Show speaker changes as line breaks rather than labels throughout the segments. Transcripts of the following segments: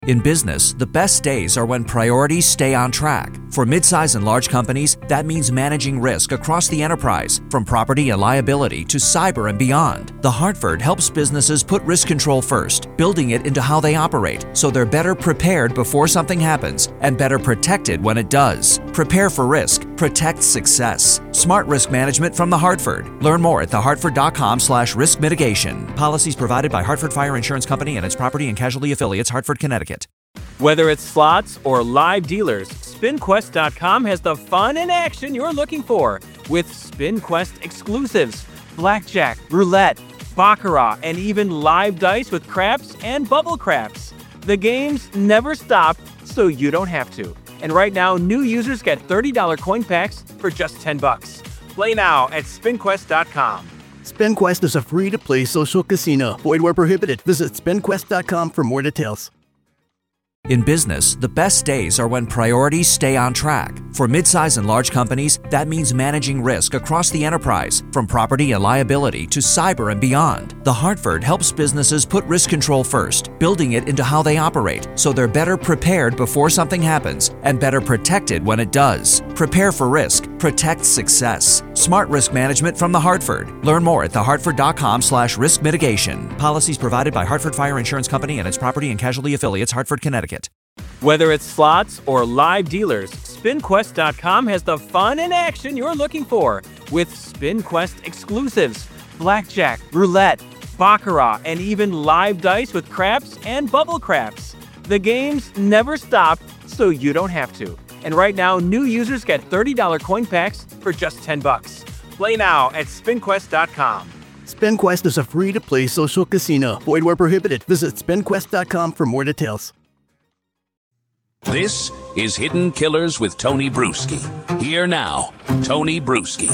In business, the best days are when priorities stay on track. For midsize and large companies, that means managing risk across the enterprise, from property and liability to cyber and beyond. The Hartford helps businesses put risk control first, building it into how they operate, so they're better prepared before something happens and better protected when it does. Prepare for risk. Protect success. Smart risk management from The Hartford. Learn more at thehartford.com/risk mitigation. Policies provided by Hartford Fire Insurance Company and its property and casualty affiliates, Hartford, Connecticut.
Whether it's slots or live dealers, SpinQuest.com has the fun and action you're looking for with SpinQuest exclusives, blackjack, roulette, baccarat, and even live dice with craps and bubble craps. The games never stop, so you don't have to. And right now, new users get $30 coin packs for just $10. Play now at SpinQuest.com.
SpinQuest is a free-to-play social casino. Void where prohibited. Visit SpinQuest.com for more details.
In business, the best days are when priorities stay on track. For midsize and large companies, that means managing risk across the enterprise, from property and liability to cyber and beyond. The Hartford helps businesses put risk control first, building it into how they operate, so they're better prepared before something happens and better protected when it does. Prepare for risk. Protect success. Smart risk management from The Hartford. Learn more at thehartford.com/risk mitigation. Policies provided by Hartford Fire Insurance Company and its property and casualty affiliates, Hartford, Connecticut.
Whether it's slots or live dealers, SpinQuest.com has the fun and action you're looking for with SpinQuest exclusives, blackjack, roulette, baccarat, and even live dice with craps and bubble craps. The games never stop, so you don't have to. And right now, new users get $30 coin packs for just $10. Play now at SpinQuest.com.
SpinQuest is a free-to-play social casino. Void where prohibited. Visit SpinQuest.com for more details.
This is Hidden Killers with Tony Bruschi. Here now, Tony Bruschi.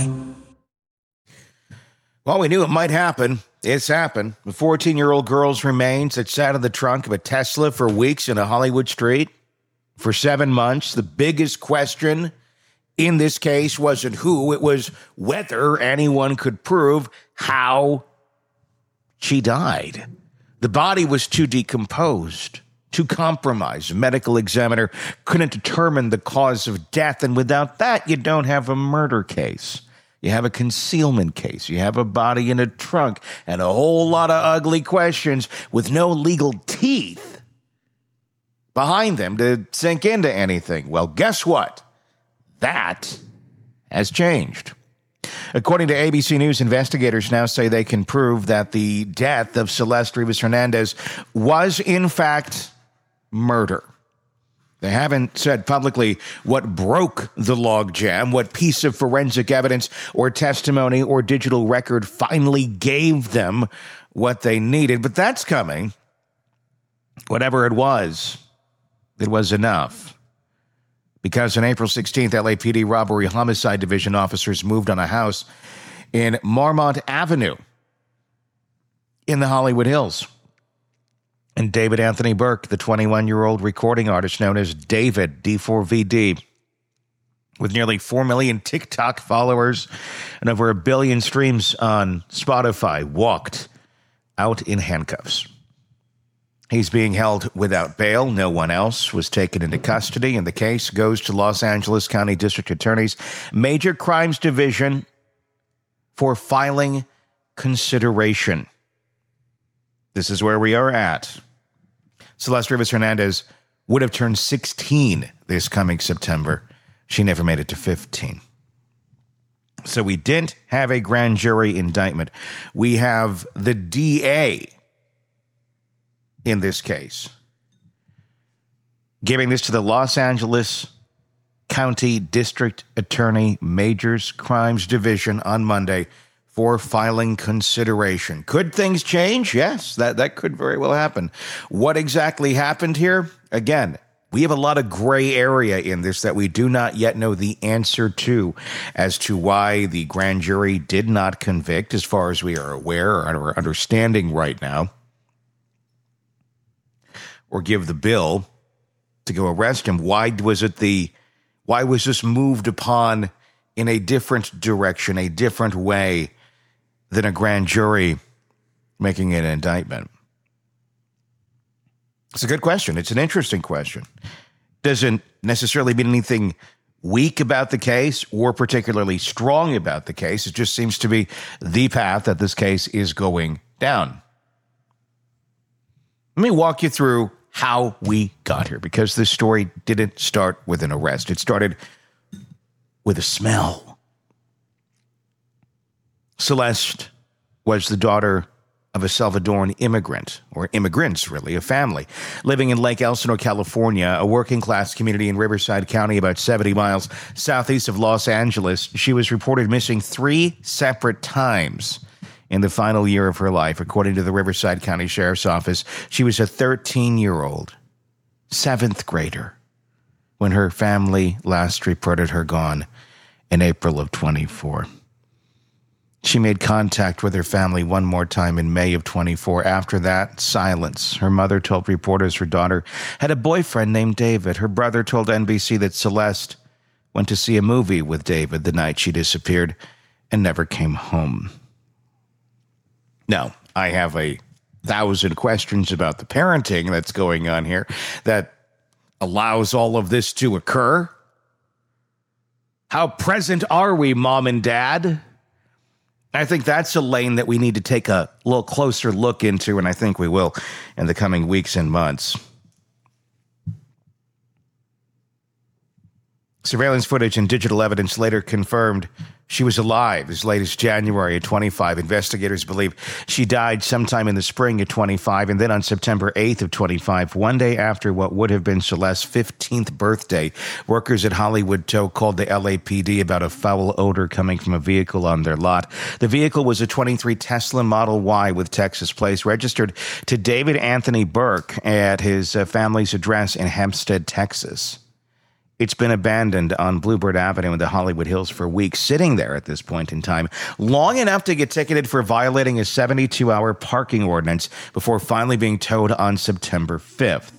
Well, we knew it might happen. It's happened. A 14-year-old girl's remains that sat in the trunk of a Tesla for weeks in a Hollywood street for 7 months. The biggest question in this case wasn't who, it was whether anyone could prove how she died. The body was too decomposed, too compromised. A medical examiner couldn't determine the cause of death, and without that, you don't have a murder case. You have a concealment case. You have a body in a trunk, and a whole lot of ugly questions with no legal teeth behind them to sink into anything. Well, guess what? That has changed. According to ABC News, investigators now say they can prove that the death of Celeste Rivas Hernandez was, in fact, murder. They haven't said publicly what broke the logjam, what piece of forensic evidence or testimony or digital record finally gave them what they needed, but that's coming. Whatever it was enough. Because on April 16th, LAPD Robbery Homicide Division officers moved on a house in Marmont Avenue in the Hollywood Hills. And David Anthony Burke, the 21-year-old recording artist known as David, D4VD, with nearly 4 million TikTok followers and over 1 billion streams on Spotify, walked out in handcuffs. He's being held without bail. No one else was taken into custody, and the case goes to Los Angeles County District Attorney's Major Crimes Division for filing consideration. This is where we are at. Celeste Rivas Hernandez would have turned 16 this coming September. She never made it to 15. So we didn't have a grand jury indictment. We have the DA in this case giving this to the Los Angeles County District Attorney Majors Crimes Division on Monday for filing consideration. Could things change? Yes, that could very well happen. What exactly happened here? Again, we have a lot of gray area in this that we do not yet know the answer to as to why the grand jury did not convict, as far as we are aware or are understanding right now, or give the bill to go arrest him. Why was this moved upon in a different direction, a different way than a grand jury making an indictment? It's a good question. It's an interesting question. Doesn't necessarily mean anything weak about the case or particularly strong about the case. It just seems to be the path that this case is going down. Let me walk you through how we got here, because this story didn't start with an arrest. It started with a smell. Celeste was the daughter of a Salvadoran immigrant, or immigrants, really, a family, living in Lake Elsinore, California, a working-class community in Riverside County, about 70 miles southeast of Los Angeles. She was reported missing 3 separate times in the final year of her life. According to the Riverside County Sheriff's Office, she was a 13-year-old, 7th grader, when her family last reported her gone in April of 24. She made contact with her family one more time in May of 24. After that, silence. Her mother told reporters her daughter had a boyfriend named David. Her brother told NBC that Celeste went to see a movie with David the night she disappeared and never came home. Now, I have 1,000 questions about the parenting that's going on here that allows all of this to occur. How present are we, Mom and Dad? I think that's a lane that we need to take a little closer look into, and I think we will in the coming weeks and months. Surveillance footage and digital evidence later confirmed she was alive as late as January of 25. Investigators believe she died sometime in the spring of 25, and then on September 8th of 25, one day after what would have been Celeste's 15th birthday, workers at Hollywood Tow called the LAPD about a foul odor coming from a vehicle on their lot. The vehicle was a 23 Tesla Model Y with Texas plates, registered to David Anthony Burke at his family's address in Hempstead, Texas. It's been abandoned on Bluebird Avenue in the Hollywood Hills for weeks, sitting there at this point in time, long enough to get ticketed for violating a 72-hour parking ordinance before finally being towed on September 5th.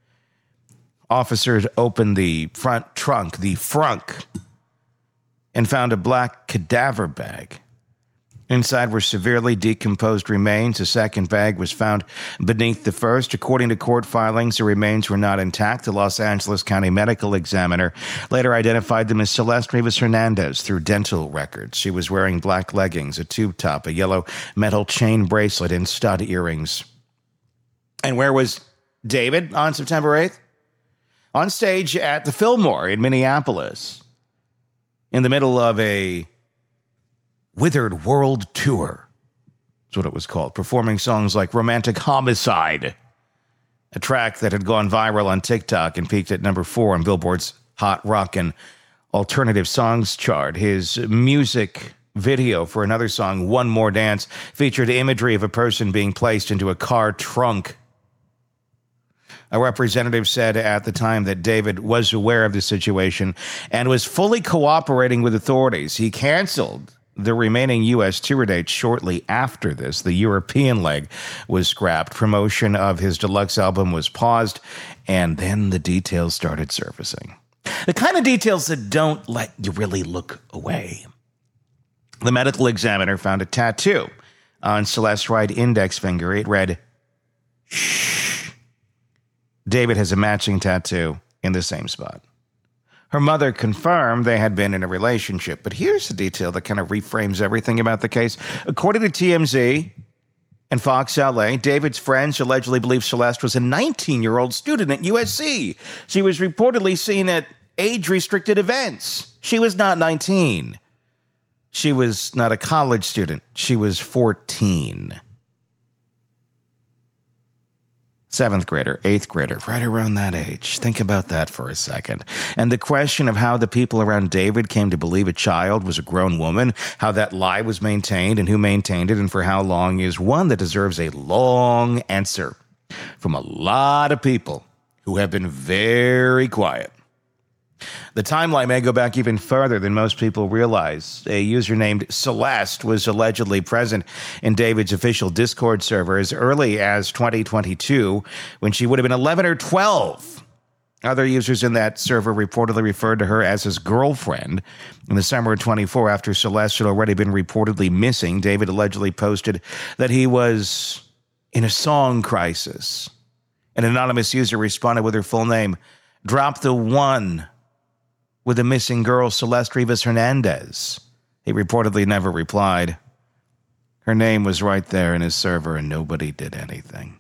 Officers opened the front trunk, the frunk, and found a black cadaver bag. Inside were severely decomposed remains. A second bag was found beneath the first. According to court filings, the remains were not intact. The Los Angeles County Medical Examiner later identified them as Celeste Rivas Hernandez through dental records. She was wearing black leggings, a tube top, a yellow metal chain bracelet, and stud earrings. And where was David on September 8th? On stage at the Fillmore in Minneapolis, in the middle of a Withered World Tour. That's what it was called. Performing songs like Romantic Homicide, a track that had gone viral on TikTok and peaked at number 4 on Billboard's Hot Rock and Alternative Songs chart. His music video for another song, One More Dance, featured imagery of a person being placed into a car trunk. A representative said at the time that David was aware of the situation and was fully cooperating with authorities. He canceled the remaining U.S. tour dates shortly after this. The European leg was scrapped. Promotion of his deluxe album was paused, and then the details started surfacing. The kind of details that don't let you really look away. The medical examiner found a tattoo on Celeste's right index finger. It read, "Shh." David has a matching tattoo in the same spot. Her mother confirmed they had been in a relationship. But here's the detail that kind of reframes everything about the case. According to TMZ and Fox LA, David's friends allegedly believe Celeste was a 19-year-old student at USC. She was reportedly seen at age-restricted events. She was not 19. She was not a college student. She was 14. 7th grader, 8th grader, right around that age. Think about that for a second. And the question of how the people around David came to believe a child was a grown woman, how that lie was maintained and who maintained it and for how long, is one that deserves a long answer from a lot of people who have been very quiet. The timeline may go back even further than most people realize. A user named Celeste was allegedly present in David's official Discord server as early as 2022, when she would have been 11 or 12. Other users in that server reportedly referred to her as his girlfriend. In the summer of 24, after Celeste had already been reportedly missing, David allegedly posted that he was in a song crisis An anonymous user responded with her full name. Drop the one with the missing girl, Celeste Rivas Hernandez. He reportedly never replied. Her name was right there in his server, and nobody did anything.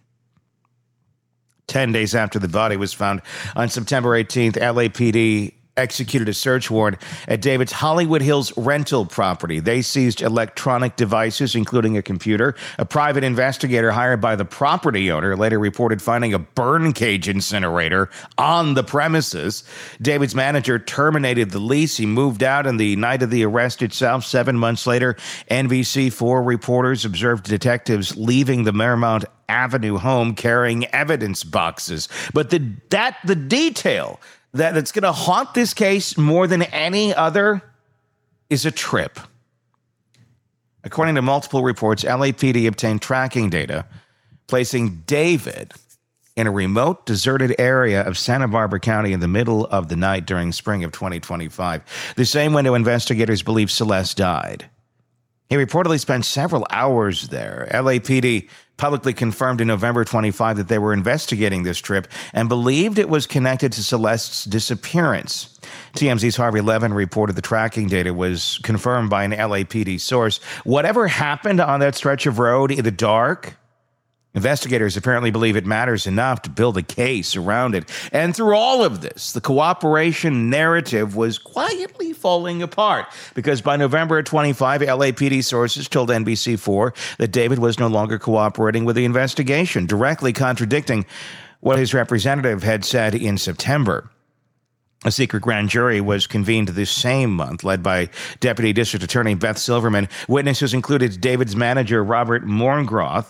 10 days after the body was found on September 18th, LAPD executed a search warrant at David's Hollywood Hills rental property. They seized electronic devices, including a computer. A private investigator hired by the property owner later reported finding a burn cage incinerator on the premises. David's manager terminated the lease. He moved out on the night of the arrest itself. 7 months later, NBC4 reporters observed detectives leaving the Marymount Avenue home carrying evidence boxes. But the detail that's going to haunt this case more than any other is a trip. According to multiple reports, LAPD obtained tracking data placing David in a remote, deserted area of Santa Barbara County in the middle of the night during spring of 2025, the same window investigators believe Celeste died. He reportedly spent several hours there. LAPD publicly confirmed in November 25 that they were investigating this trip and believed it was connected to Celeste's disappearance. TMZ's Harvey Levin reported the tracking data was confirmed by an LAPD source. Whatever happened on that stretch of road in the dark, investigators apparently believe it matters enough to build a case around it. And through all of this, the cooperation narrative was quietly falling apart because by November 25, LAPD sources told NBC4 that David was no longer cooperating with the investigation, directly contradicting what his representative had said in September. A secret grand jury was convened this same month, led by Deputy District Attorney Beth Silverman. Witnesses included David's manager, Robert Morngroth,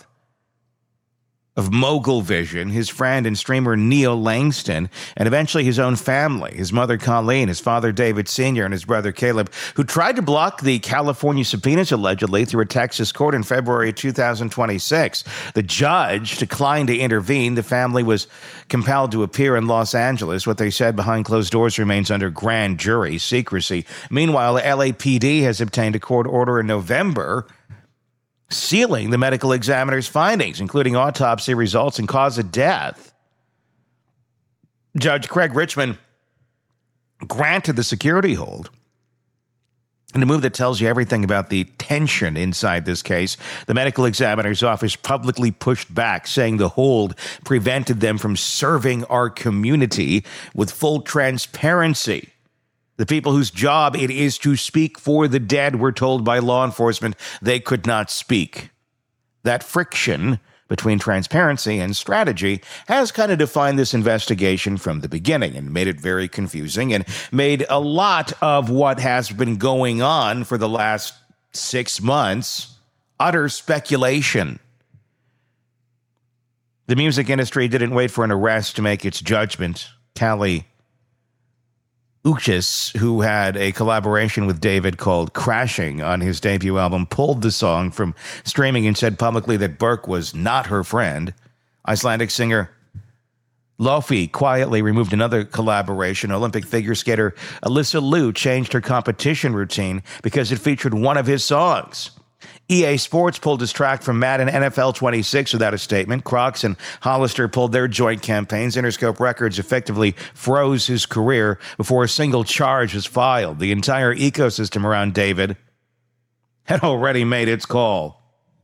of Mogul Vision, his friend and streamer Neil Langston, and eventually his own family, his mother Colleen, his father David Sr., and his brother Caleb, who tried to block the California subpoenas allegedly through a Texas court in February 2026. The judge declined to intervene. The family was compelled to appear in Los Angeles. What they said behind closed doors remains under grand jury secrecy. Meanwhile, LAPD has obtained a court order in November sealing the medical examiner's findings, including autopsy results and cause of death. Judge Craig Richmond granted the security hold. In a move that tells you everything about the tension inside this case, the medical examiner's office publicly pushed back, saying the hold prevented them from serving our community with full transparency. The people whose job it is to speak for the dead were told by law enforcement they could not speak. That friction between transparency and strategy has kind of defined this investigation from the beginning and made it very confusing and made a lot of what has been going on for the last 6 months utter speculation. The music industry didn't wait for an arrest to make its judgment. Kali Uchis, who had a collaboration with David called Crashing on his debut album, pulled the song from streaming and said publicly that Burke was not her friend. Icelandic singer Lofi quietly removed another collaboration. Olympic figure skater Alyssa Liu changed her competition routine because it featured one of his songs. EA Sports pulled his track from Madden NFL 26 without a statement. Crocs and Hollister pulled their joint campaigns. Interscope Records effectively froze his career before a single charge was filed. The entire ecosystem around David had already made its call.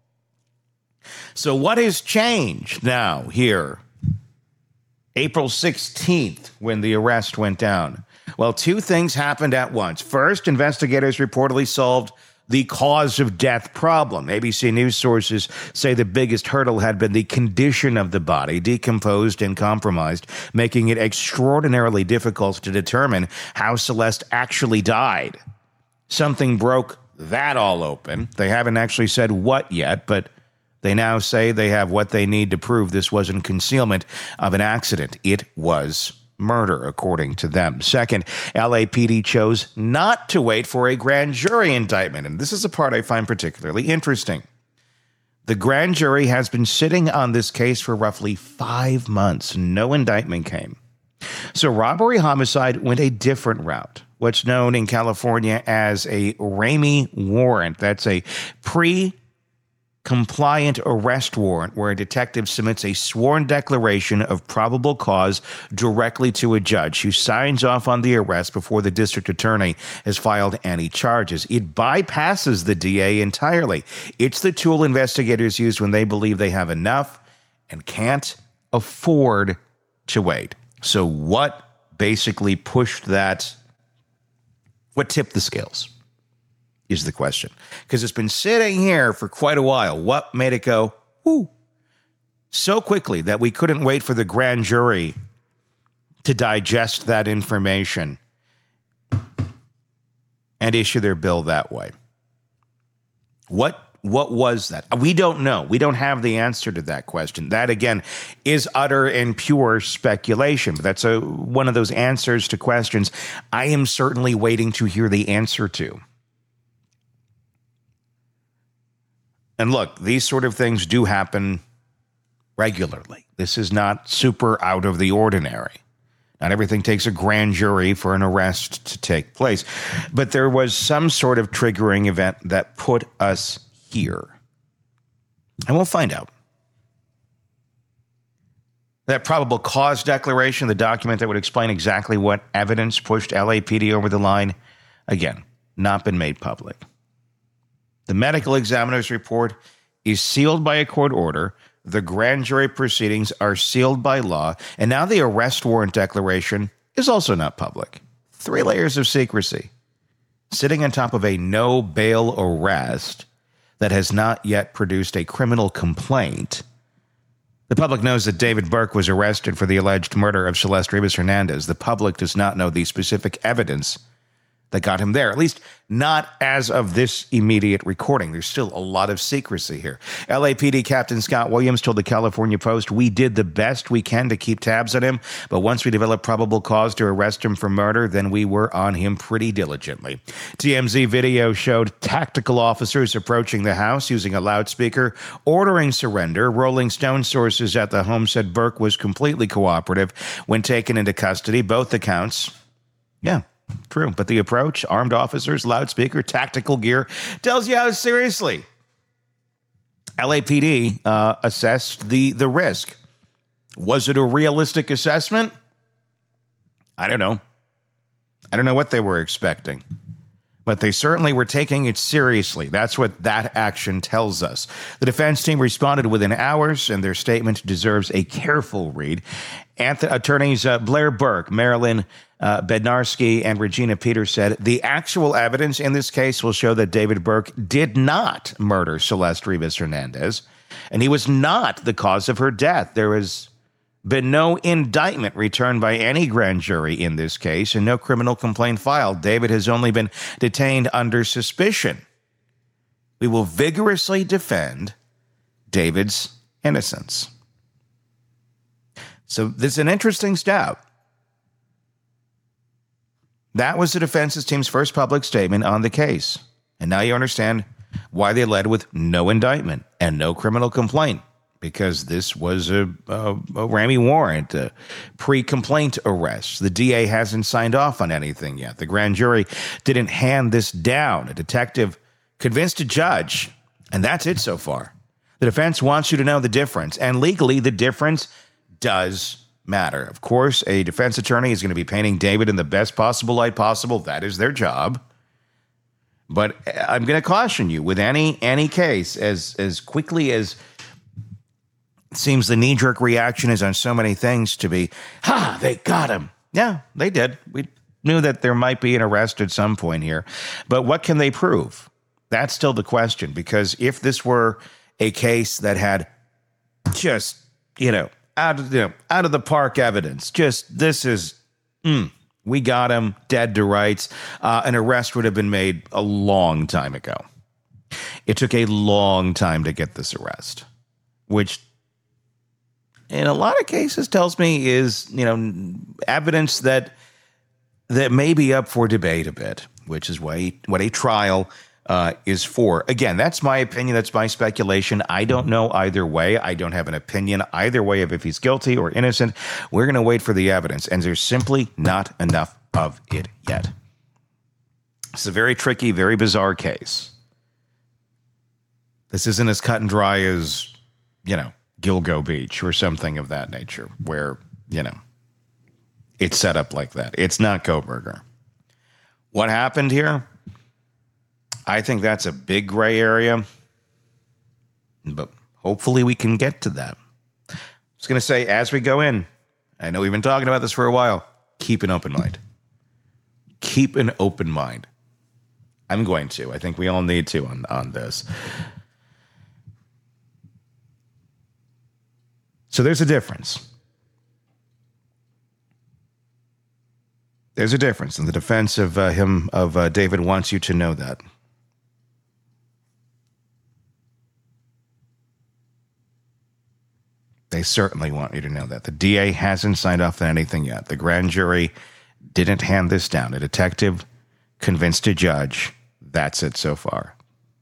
So what has changed now here? April 16th, when the arrest went down. Well, 2 things happened at once. First, investigators reportedly solved the cause of death problem. ABC News sources say the biggest hurdle had been the condition of the body, decomposed and compromised, making it extraordinarily difficult to determine how Celeste actually died. Something broke that all open. They haven't actually said what yet, but they now say they have what they need to prove this wasn't concealment of an accident. It was murder, according to them. Second, LAPD chose not to wait for a grand jury indictment, and this is a part I find particularly interesting. The grand jury has been sitting on this case for roughly 5 months. No indictment came. So robbery homicide went a different route, what's known in California as a Ramey warrant. That's a compliant arrest warrant where a detective submits a sworn declaration of probable cause directly to a judge who signs off on the arrest before the district attorney has filed any charges. It bypasses the DA entirely. It's the tool investigators use when they believe they have enough and can't afford to wait. So what basically pushed that? What tipped the scales is the question. Because it's been sitting here for quite a while. What made it go, whoo, so quickly that we couldn't wait for the grand jury to digest that information and issue their bill that way? What was that? We don't know. We don't have the answer to that question. That, again, is utter and pure speculation. But that's one of those answers to questions I am certainly waiting to hear the answer to. And look, these sort of things do happen regularly. This is not super out of the ordinary. Not everything takes a grand jury for an arrest to take place. But there was some sort of triggering event that put us here. And we'll find out. That probable cause declaration, the document that would explain exactly what evidence pushed LAPD over the line, again, not been made public. The medical examiner's report is sealed by a court order. The grand jury proceedings are sealed by law. And now the arrest warrant declaration is also not public. 3 layers of secrecy. Sitting on top of a no bail arrest that has not yet produced a criminal complaint. The public knows that David Burke was arrested for the alleged murder of Celeste Rivas Hernandez. The public does not know the specific evidence that got him there, at least not as of this immediate recording. There's still a lot of secrecy here. LAPD Captain Scott Williams told the California Post, "We did the best we can to keep tabs on him, but once we developed probable cause to arrest him for murder, then we were on him pretty diligently." TMZ video showed tactical officers approaching the house using a loudspeaker, ordering surrender. Rolling Stone sources at the home said Burke was completely cooperative when taken into custody. Both accounts, true. But the approach, armed officers, loudspeaker, tactical gear, tells you how seriously LAPD assessed the risk. Was it a realistic assessment? I don't know. I don't know what they were expecting. But they certainly were taking it seriously. That's what that action tells us. The defense team responded within hours, and their statement deserves a careful read. Attorneys Blair Burke, Marilyn Bednarski, and Regina Peters said, "The actual evidence in this case will show that David Burke did not murder Celeste Rivas Hernandez, and he was not the cause of her death. There has been no indictment returned by any grand jury in this case, and no criminal complaint filed. David has only been detained under suspicion. We will vigorously defend David's innocence." So this is an interesting step. That was the defense team's first public statement on the case. And now you understand why they led with no indictment and no criminal complaint, because this was a Ramey warrant, a pre-complaint arrest. The DA hasn't signed off on anything yet. The grand jury didn't hand this down. A detective convinced a judge, and that's it so far. The defense wants you to know the difference, and legally the difference does matter. Of course, a defense attorney is going to be painting David in the best possible light possible. That is their job. But I'm going to caution you, with any case, as quickly as it seems the knee-jerk reaction is on so many things to be, they got him. Yeah, they did. We knew that there might be an arrest at some point here. But what can they prove? That's still the question, because if this were a case that had just, out of the park evidence, just this is, we got him, dead to rights, an arrest would have been made a long time ago. It took a long time to get this arrest, which in a lot of cases tells me is, evidence that may be up for debate a bit, which is what a trial is for. Again, that's my opinion. That's my speculation. I don't know either way. I don't have an opinion either way of if he's guilty or innocent. We're going to wait for the evidence, and there's simply not enough of it yet. It's a very tricky, very bizarre case. This isn't as cut and dry as, Gilgo Beach or something of that nature where, it's set up like that. It's not Kohberger. What happened here? I think that's a big gray area, but hopefully we can get to that. I was going to say, as we go in, I know we've been talking about this for a while, keep an open mind. Keep an open mind. I'm going to. I think we all need to on this. So there's a difference. There's a difference, and the defense of David wants you to know that. They certainly want you to know that. The DA hasn't signed off on anything yet. The grand jury didn't hand this down. A detective convinced a judge. That's it so far.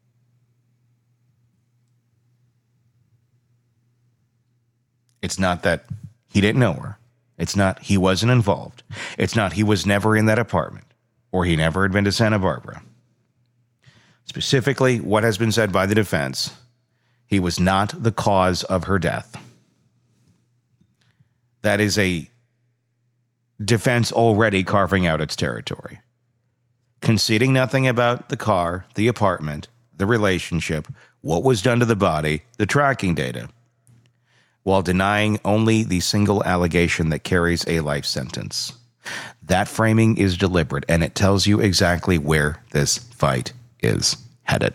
It's not that he didn't know her. It's not he wasn't involved. It's not he was never in that apartment or he never had been to Santa Barbara. Specifically, what has been said by the defense, he was not the cause of her death. That is a defense already carving out its territory. Conceding nothing about the car, the apartment, the relationship, what was done to the body, the tracking data, while denying only the single allegation that carries a life sentence. That framing is deliberate, and it tells you exactly where this fight is headed.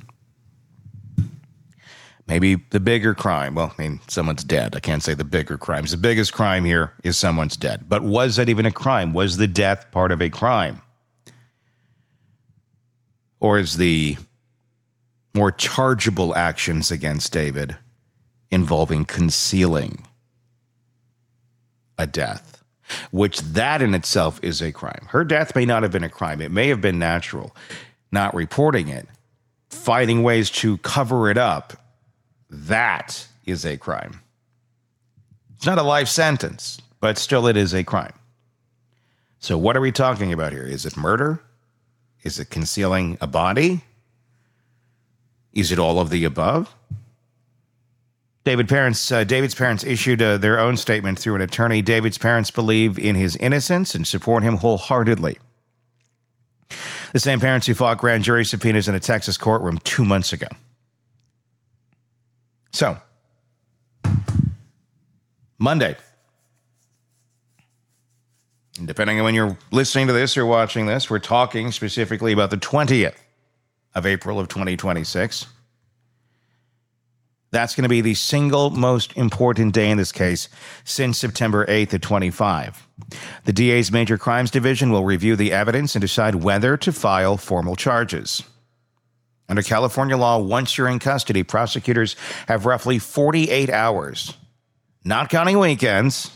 Maybe the bigger crime, someone's dead. I can't say the bigger crimes. The biggest crime here is someone's dead. But was that even a crime? Was the death part of a crime? Or is the more chargeable actions against David involving concealing a death, which that in itself is a crime. Her death may not have been a crime. It may have been natural. Not reporting it, finding ways to cover it up, that is a crime. It's not a life sentence, but still it is a crime. So what are we talking about here? Is it murder? Is it concealing a body? Is it all of the above? David's parents issued their own statement through an attorney. David's parents believe in his innocence and support him wholeheartedly. The same parents who fought grand jury subpoenas in a Texas courtroom 2 months ago. So, Monday, and depending on when you're listening to this or watching this, we're talking specifically about the 20th of April of 2026. That's going to be the single most important day in this case since September 8th of 25. The DA's Major Crimes Division will review the evidence and decide whether to file formal charges. Under California law, once you're in custody, prosecutors have roughly 48 hours, not counting weekends,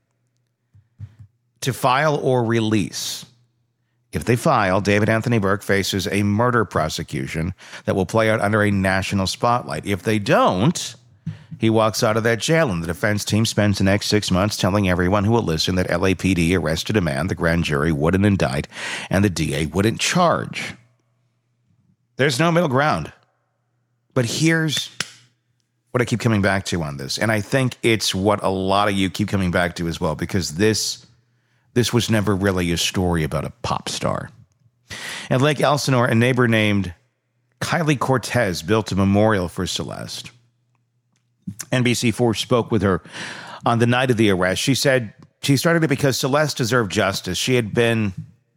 to file or release. If they file, David Anthony Burke faces a murder prosecution that will play out under a national spotlight. If they don't, he walks out of that jail, and the defense team spends the next 6 months telling everyone who will listen that LAPD arrested a man the grand jury wouldn't indict and the DA wouldn't charge. There's no middle ground. But here's what I keep coming back to on this, and I think it's what a lot of you keep coming back to as well, because this was never really a story about a pop star. At Lake Elsinore, a neighbor named Kylie Cortez built a memorial for Celeste. NBC4 spoke with her on the night of the arrest. She said she started it because Celeste deserved justice. It had been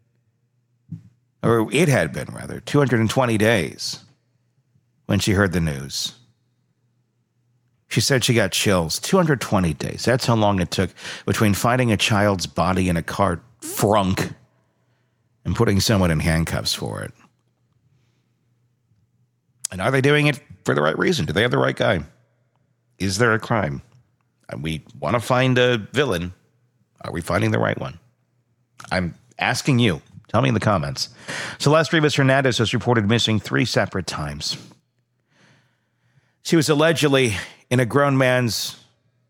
220 days when she heard the news. She said she got chills. 220 days. That's how long it took between finding a child's body in a car trunk and putting someone in handcuffs for it. And are they doing it for the right reason? Do they have the right guy? Is there a crime? We want to find a villain. Are we finding the right one? I'm asking you. Tell me in the comments. Celeste Rivas Hernandez was reported missing 3 separate times. She was allegedly in a grown man's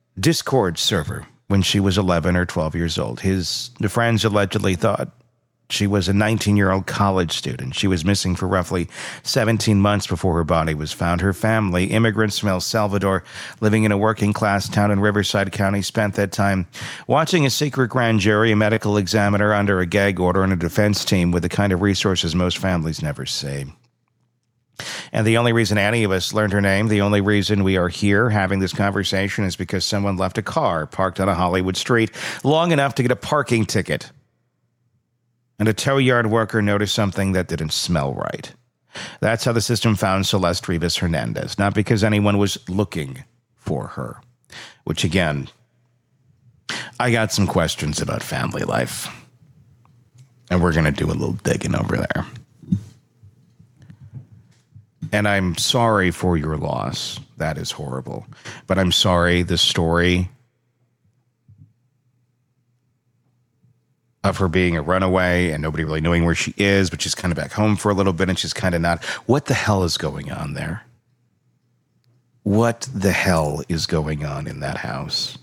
Discord server when she was 11 or 12 years old. The friends allegedly thought She was a 19-year-old college student. She was missing for roughly 17 months before her body was found. Her family, immigrants from El Salvador, living in a working-class town in Riverside County, spent that time watching a secret grand jury, a medical examiner under a gag order, and a defense team with the kind of resources most families never see. And the only reason any of us learned her name, the only reason we are here having this conversation is because someone left a car parked on a Hollywood street long enough to get a parking ticket. And a tow yard worker noticed something that didn't smell right. That's how the system found Celeste Rivas Hernandez, not because anyone was looking for her. Which, again, I got some questions about family life. And we're going to do a little digging over there. And I'm sorry for your loss. That is horrible. But I'm sorry the story of her being a runaway and nobody really knowing where she is, but she's kind of back home for a little bit and she's kind of not. What the hell is going on there? What the hell is going on in that house?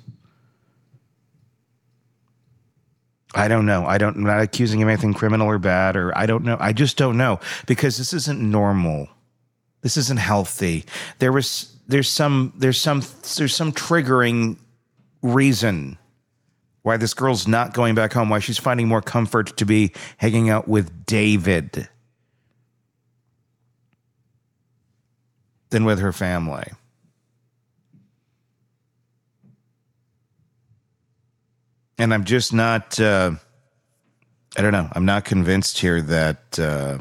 I don't know. I'm not accusing him of anything criminal or bad, or I don't know. I just don't know, because this isn't normal. This isn't healthy. There's some triggering reason why this girl's not going back home, why she's finding more comfort to be hanging out with David than with her family. And I'm just not, I don't know, I'm not convinced here that,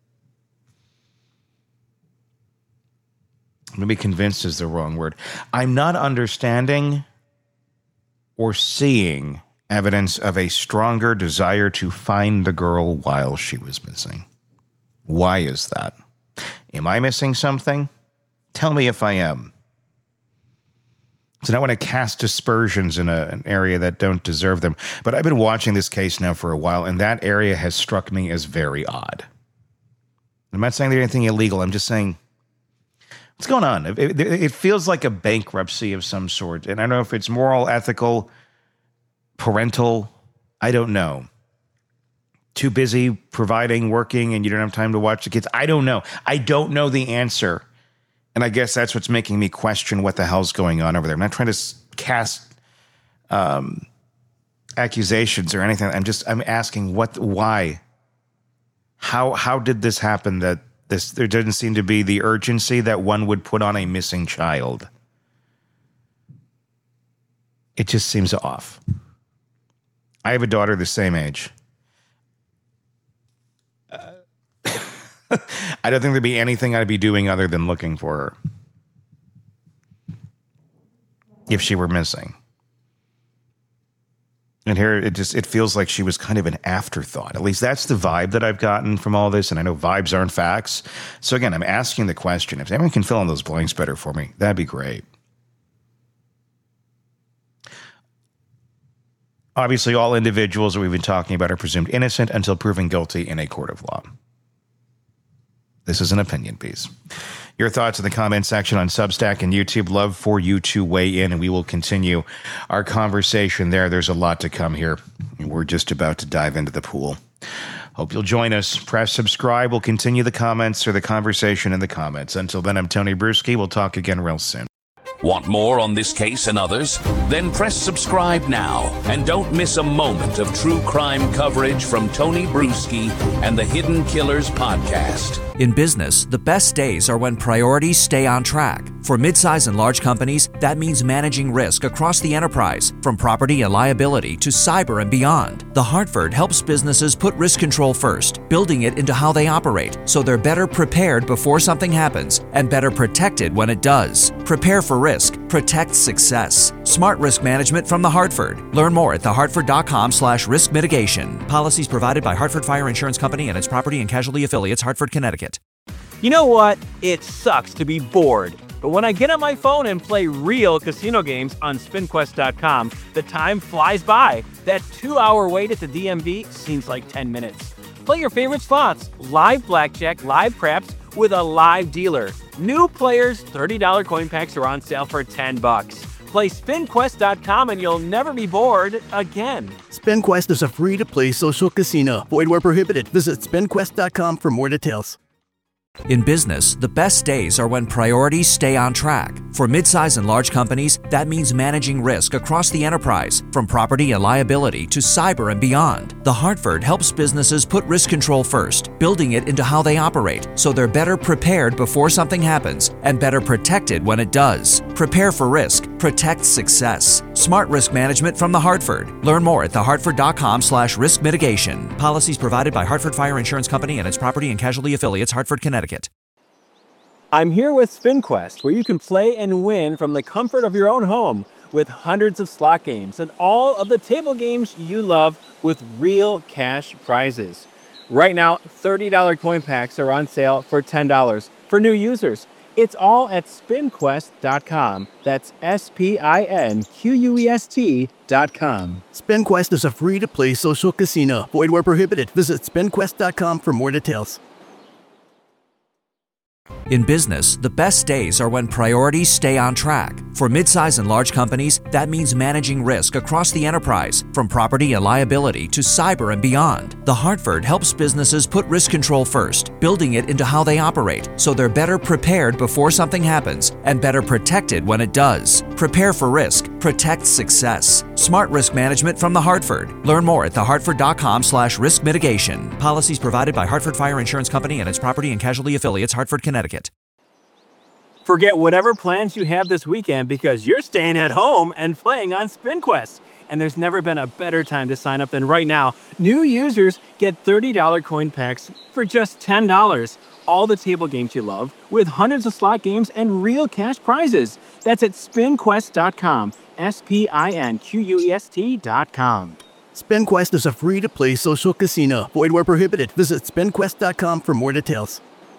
maybe convinced is the wrong word. I'm not understanding or seeing evidence of a stronger desire to find the girl while she was missing. Why is that? Am I missing something? Tell me if I am. So I don't want to cast aspersions in an area that don't deserve them. But I've been watching this case now for a while, and that area has struck me as very odd. I'm not saying there's anything illegal. I'm just saying, what's going on? It feels like a bankruptcy of some sort. And I don't know if it's moral, ethical, parental. I don't know. Too busy providing, working, and you don't have time to watch the kids. I don't know. I don't know the answer. And I guess that's what's making me question what the hell's going on over there. I'm not trying to cast accusations or anything. I'm asking why? How did this happen that there didn't seem to be the urgency that one would put on a missing child? It just seems off. I have a daughter the same age. I don't think there'd be anything I'd be doing other than looking for her if she were missing. And here it feels like she was kind of an afterthought. At least that's the vibe that I've gotten from all this. And I know vibes aren't facts. So again, I'm asking the question. If anyone can fill in those blanks better for me, that'd be great. Obviously, all individuals that we've been talking about are presumed innocent until proven guilty in a court of law. This is an opinion piece. Your thoughts in the comment section on Substack and YouTube. Love for you to weigh in, and we will continue our conversation there. There's a lot to come here. We're just about to dive into the pool. Hope you'll join us. Press subscribe. We'll continue the comments or the conversation in the comments. Until then, I'm Tony Bruschi. We'll talk again real soon.
Want more on this case and others? Then press subscribe now and don't miss a moment of true crime coverage from Tony Bruschi and the Hidden Killers podcast.
In business, the best days are when priorities stay on track. For midsize and large companies, that means managing risk across the enterprise, from property and liability to cyber and beyond. The Hartford helps businesses put risk control first, building it into how they operate, so they're better prepared before something happens and better protected when it does. Prepare for risk. Protect success. Smart risk management from The Hartford. Learn more at thehartford.com/risk mitigation. Policies provided by Hartford Fire Insurance Company and its property and casualty affiliates, Hartford, Connecticut.
You know what? It sucks to be bored. But when I get on my phone and play real casino games on SpinQuest.com, the time flies by. That 2-hour wait at the DMV seems like 10 minutes. Play your favorite slots, live blackjack, live craps, with a live dealer. New players, $30 coin packs are on sale for $10. Play SpinQuest.com and you'll never be bored again.
SpinQuest is a free-to-play social casino. Void where prohibited. Visit SpinQuest.com for more details.
In business, the best days are when priorities stay on track. For midsize and large companies, that means managing risk across the enterprise, from property and liability to cyber and beyond. The Hartford helps businesses put risk control first, building it into how they operate so they're better prepared before something happens and better protected when it does. Prepare for risk. Protect success. Smart risk management from The Hartford. Learn more at thehartford.com/risk mitigation. Policies provided by Hartford Fire Insurance Company and its property and casualty affiliates, Hartford, Connecticut.
I'm here with SpinQuest, where you can play and win from the comfort of your own home with hundreds of slot games and all of the table games you love with real cash prizes. Right now, $30 coin packs are on sale for $10 for new users. It's all at SpinQuest.com. That's SpinQuest.com.
SpinQuest is a free-to-play social casino. Void where prohibited. Visit SpinQuest.com for more details.
In business, the best days are when priorities stay on track. For midsize and large companies, that means managing risk across the enterprise, from property and liability to cyber and beyond. The Hartford helps businesses put risk control first, building it into how they operate so they're better prepared before something happens and better protected when it does. Prepare for risk. Protect success. Smart risk management from The Hartford. Learn more at thehartford.com/risk mitigation. Policies provided by Hartford Fire Insurance Company and its property and casualty affiliates, Hartford, Connecticut.
Forget whatever plans you have this weekend because you're staying at home and playing on SpinQuest. And there's never been a better time to sign up than right now. New users get $30 coin packs for just $10. All the table games you love with hundreds of slot games and real cash prizes. That's at SpinQuest.com. SpinQuest.com.
SpinQuest is a free-to-play social casino. Void where prohibited. Visit SpinQuest.com for more details.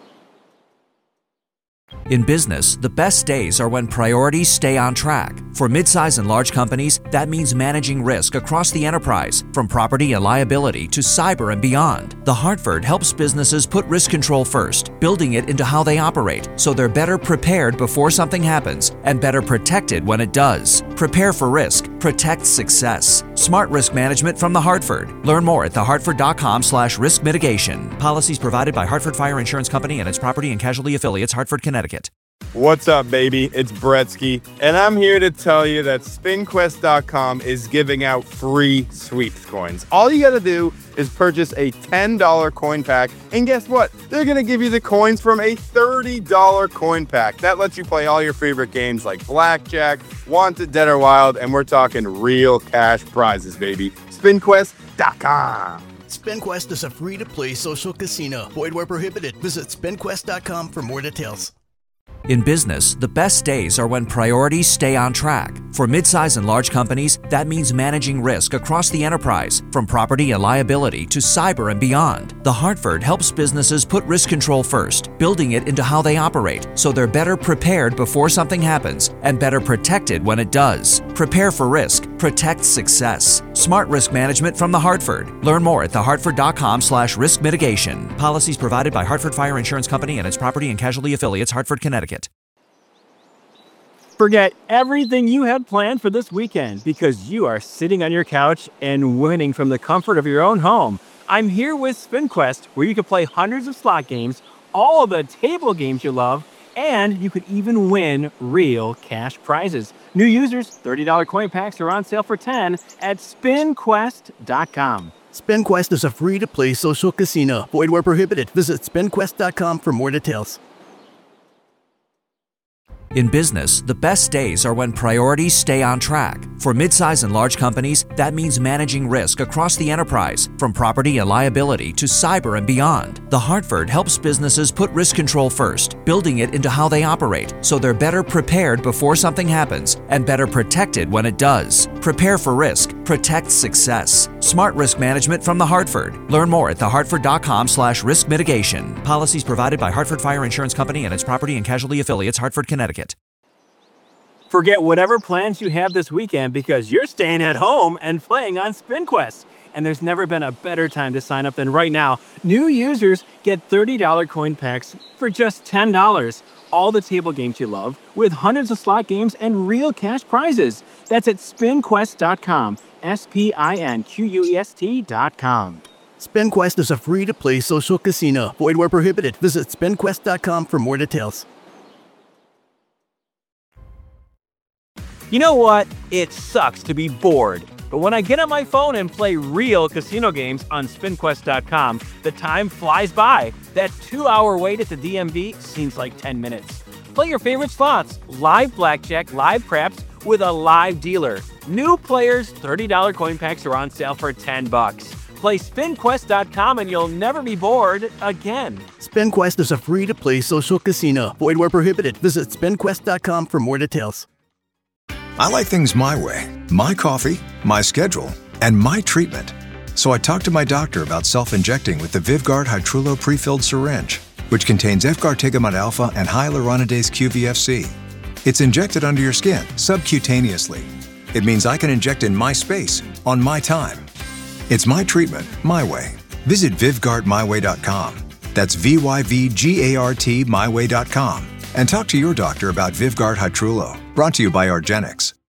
In business, the best days are when priorities stay on track. For midsize and large companies, that means managing risk across the enterprise, from property and liability to cyber and beyond. The Hartford helps businesses put risk control first, building it into how they operate so they're better prepared before something happens and better protected when it does. Prepare for risk. Protect success. Smart risk management from The Hartford. Learn more at thehartford.com/risk mitigation. Policies provided by Hartford Fire Insurance Company and its property and casualty affiliates, Hartford, Connecticut.
What's up, baby? It's Bretsky, and I'm here to tell you that SpinQuest.com is giving out free sweeps coins. All you gotta do is purchase a $10 coin pack, and guess what? They're gonna give you the coins from a $30 coin pack. That lets you play all your favorite games like Blackjack, Wanted, Dead or Wild, and we're talking real cash prizes, baby. SpinQuest.com.
SpinQuest is a free-to-play social casino. Void where prohibited. Visit SpinQuest.com for more details.
In business, the best days are when priorities stay on track. For midsize and large companies, that means managing risk across the enterprise, from property and liability to cyber and beyond. The Hartford helps businesses put risk control first, building it into how they operate so they're better prepared before something happens and better protected when it does. Prepare for risk. Protect success. Smart risk management from The Hartford. Learn more at thehartford.com/risk mitigation. Policies provided by Hartford Fire Insurance Company and its property and casualty affiliates, Hartford, Connecticut.
Forget everything you had planned for this weekend because you are sitting on your couch and winning from the comfort of your own home. I'm here with SpinQuest, where you can play hundreds of slot games, all of the table games you love, and you could even win real cash prizes. New users, $30 coin packs are on sale for $10 at SpinQuest.com.
SpinQuest is a free-to-play social casino. Void where prohibited. Visit SpinQuest.com for more details.
In business, the best days are when priorities stay on track. For midsize and large companies, that means managing risk across the enterprise, from property and liability to cyber and beyond. The Hartford helps businesses put risk control first, building it into how they operate so they're better prepared before something happens and better protected when it does. Prepare for risk. Protect success. Smart risk management from The Hartford. Learn more at thehartford.com/risk mitigation. Policies provided by Hartford Fire Insurance Company and its property and casualty affiliates, Hartford, Connecticut.
Forget whatever plans you have this weekend because you're staying at home and playing on SpinQuest. And there's never been a better time to sign up than right now. New users get $30 coin packs for just $10. All the table games you love, with hundreds of slot games and real cash prizes. That's at SpinQuest.com. SpinQuest.com.
SpinQuest is a free-to-play social casino. Void where prohibited. Visit SpinQuest.com for more details.
You know what? It sucks to be bored. But when I get on my phone and play real casino games on SpinQuest.com, the time flies by. That 2-hour wait at the DMV seems like 10 minutes. Play your favorite slots, live blackjack, live craps, with a live dealer. New players, $30 coin packs are on sale for $10. Play SpinQuest.com and you'll never be bored again.
SpinQuest is a free-to-play social casino. Void where prohibited. Visit SpinQuest.com for more details.
I like things my way. My coffee, my schedule, and my treatment. So I talked to my doctor about self-injecting with the Vyvgart Hytrulo pre-filled syringe, which contains efgartigimod alpha and hyaluronidase QVFC. It's injected under your skin, subcutaneously. It means I can inject in my space, on my time. It's my treatment, my way. Visit VyvgartMyWay.com. That's VYVGART MyWay.com. And talk to your doctor about Vyvgart Hytrulo. Brought to you by argenx.